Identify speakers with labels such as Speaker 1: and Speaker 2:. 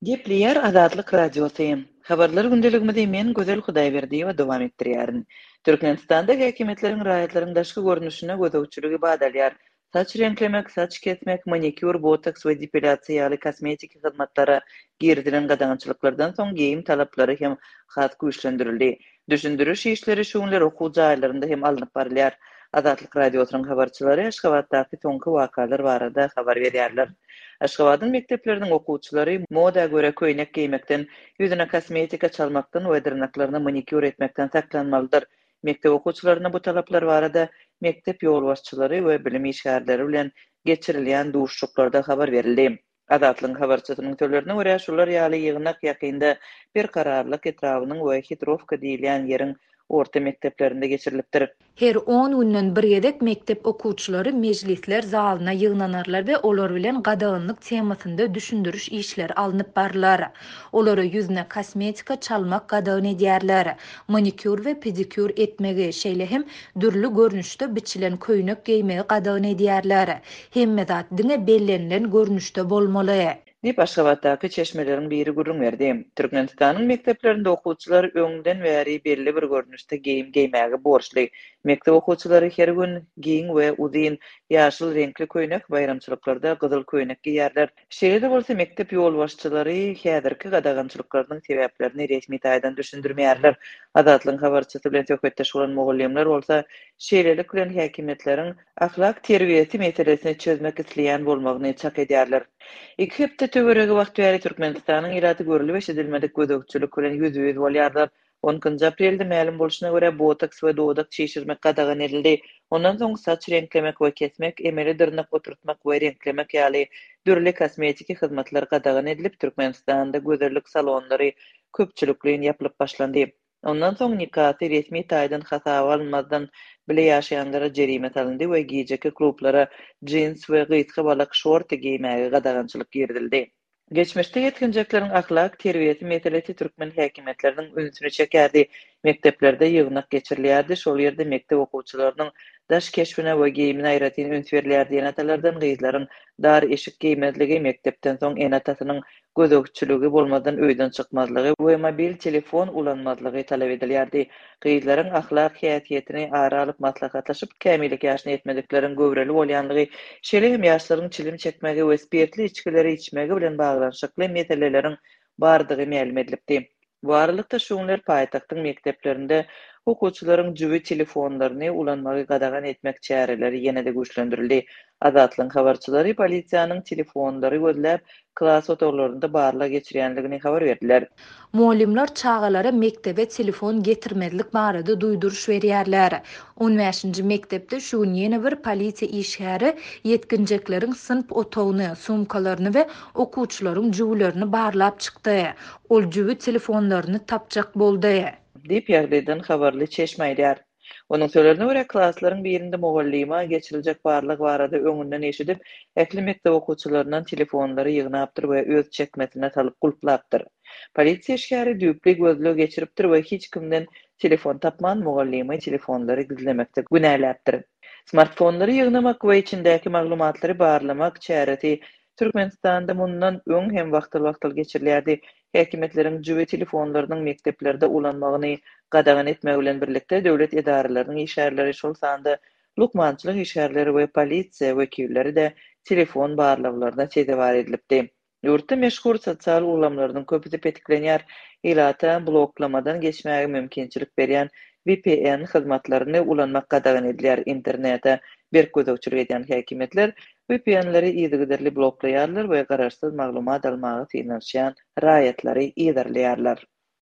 Speaker 1: Gepleýär Azatlyk radiosyň. Habarlar gündeligimde men Gözel Hudaýberdiýewa dowam etdirýärin. Türkmenistanda häkimetleriň raýatlaryň daşky görnüşine gözegçiligi badalýar. Saç renklemek, saç kesmek, manikür, botoks we depilasiýaly kosmetik hyzmatlara girdilen gadaňçylyklardan soň geyim talaplary hem hat güýçlendirildi. Düşündürüş işleri şuňlar okuw jaýlarynda hem alınıp barylýar. Azatlyk radiosynyň habarçylary Aşgabatdaky soňky wakalar barada habar berýärler. Aşgabatyň mekdepleriniň okuwçylary moda göre köýnek giýmekden, ýüzüne kosmetika çalmakdan we dyrnaklaryna manikür etmekden saklanmalydyr. Mektep okuwçylaryna bu talaplar barada mektep ýolbaşçylary we bilim işgärleri bilen geçirilýän duşşuklarda habar berildi. Azatlyň habarçysynyň sözlerine görä şular ýaly ýygnak ýakynda bir kararlyk etrawynyň we Hitrovka diýilen ýeriň orta mekteplerinde geçirilipdir.
Speaker 2: Her 10 günden bir gedek mektep okuwçylary mejlisler zalyna ýygnanarlar we olar bilen gadaganlyk temasynda düşündürüş işleri alınıp barlar. Olara ýüzüne kosmetika çalmak gadagan edýärler. Manikür we pedikür etmegi şeýle hem dürli görnüşde biçilen köýnek giýmegi gadagan edýärler. Hemme zat diňe bellenilen görnüşde bolmaly.
Speaker 1: Dip Aşgabatdaky çeşmeleriň biri gurrun berdi. Türkmenistanyň mekteplerinde okuwçylar öňden bäri belli bir görnüşde geyim giýmäge borçly. Mektep okuwçylary her gün giň we uzyn ýaşyl renkli köýnek, bayramçylyklarda gyzyl köýnek giýerler. Şeýle bolsa mektep ýolbaşçylary häzirki gadagançylyklarynyň sebäplerini resmi taýdan düşündirmeýärler. Azatlyň habarçysy bilen söhbetdeş bolan mugullimler bolsa şeýlelik bilen häkimetleriň ahlak terbiýeti meselesini çözmek isleýän bolmagyny çak edýärler. Iki hepde töweregi wagt bäri Türkmenistanyň iraty görülip eşidilmedik gözegçilik bilen ýüz bolýarlar. 10 aprelde ma'lum bolşuna görä botoks we dodak çeşirmek gadagan edildi. Ondan soň saç renklemek we kesmek, emeli dyrnak oturtmak we renklemek ýaly dürli kosmetik hyzmatlar gadagan edilip Türkmenistanda gözellik salonlary köpçülikliň ýapylyp başlandy. Ondan soň nikaty resmi taýdan hasaba alınmazdan bile ýaşaýanlara jerime salyndy we giýjeki klublara jeans we gysga balak şort giýmäge gadagançylyk girdildi. Geçmişde yetkinjeklerin ahlak terbiýeti meselesi türkmen häkimetleriniň öňüne çekerdi. Mekteplerde ýygnak geçirilýärdi. Şol ýerde mektep okuwçylarynyň daş keşfine we giýimine aýratyny öňe berilýärdi. Ýa-da gyzlaryň dar eşik giýmezligi, mektepden soň enatasynyň gözegçiligi bolmadan öýden çykmazlygy we mobil telefon ulanmazlygy talap edilýärdi. Gyzlaryň ahlak häsiýetini ara alyp maslahatlaşyp kämilik ýaşyna ýetmediklerin göwreli bolýanlygy, şeýle hem ýaşlaryň çilim çekmegi we spirtli içkileri içmegi bilen baglanşykly meseleleriň bardygy ma'lum edilipdi. Bu aralykda şuňlar paýtagtyň mekteplerinde okuwçylaryň jübi telefonlaryny ulanmagy gadagan etmek çäreleri ýene-de güýçlendirildi. Azatlyň habarçylary polisiýanyň telefonlary gözläp klas otorlarynda barla geçirýänligini habar berdiler.
Speaker 2: Muallimler çağalara mektebe telefon getirmezlik barada duyduruş berýärler. 15-nji mektepde şu ýene bir polisiýa işgäri yetkinjeklerin sınıf otogyny, sumkalaryny we okuwçylaryň jüwlerini barlap çykdy. Ol jüwi telefonlaryny tapjak boldy.
Speaker 1: Dip ýagdaýdan habarly çeşmeýär. Onun sözlerine görä klaslaryň birinde mugallima geçiriljek barlyk barada öňünden eşidip, ähli mektep okuwçylarynyň telefonlary ýygnapdyr we öz çekmesine salyp gulplapdyr. Polisiýa işgäri düýpli gözlög geçiripdir we hiç kimden telefon tapman mugallima telefonlary gizlemekde günäläpdir. Smartfonlary ýygnamak we içindäki maglumatlary barlamak çäreti Türkmenistanda bundan öň hem wagtyl geçirilýärdi. Häkimetleriň jübi telefonlarynyň mekteplerde ulanmagyny gadagan etmek bilen birlikde döwlet edaralarynyň işgärleri şol sanda lukmançylyk işgärleri we polisiýa wekilleri de telefon barlaglaryna sezebar edilipdi. Ýurtda meşhur sosial ulamlarynyň köpüsi petiklenýär. Ilata bloklamadan geçmäge mümkinçilik berýän VPN hyzmatlaryny ulanmak gadagan edilýär. Internete bir gözegçilik edýän häkimetler VPN-leri ýygyderli bloklaýarlar we garaşsyz maglumat almagy synarşýan raýatlary ýydarlaýarlar.